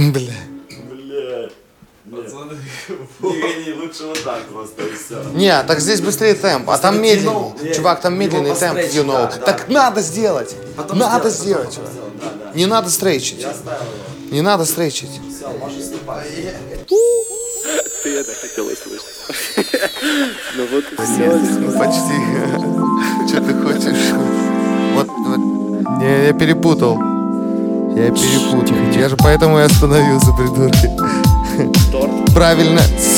Бля. Блядь. Пацаны, не гони, лучше вот так просто и все. Не, так здесь быстрее темп, а там медленный. Чувак, там медленный темп, you know. Так надо сделать. Надо сделать, чувак. Не надо стрейчить. Не надо стрейчить. Все, можешь ступать. Ты это хотел услышать. Ну вот и все. Ну почти. Что ты хочешь? Вот. Не, я перепутал. Я же поэтому и остановился, придурки. Торт. Правильно.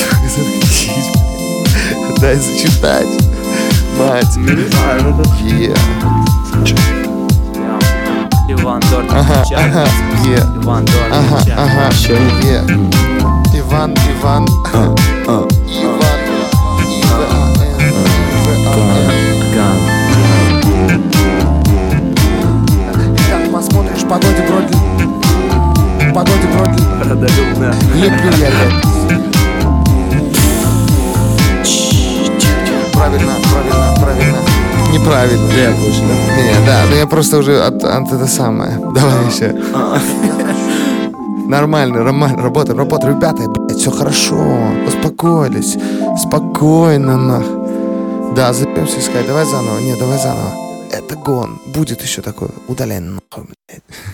Дай зачитать. Мать. Иван Дорн отвечает. Иван Дорн отвечает. Иван. Как посмотришь, погоде вроде. Родолюбная. Люблю я лет. Правильно. Неправильно. Я больше, да? Не, да, я просто уже от это самое. Давай еще. Нормально, работаем, ребята, блядь, все хорошо. Успокоились. Спокойно, нах. Да, запьемся искать. Давай заново. Это гон. Будет еще такое. Удаляй нахуй, блядь.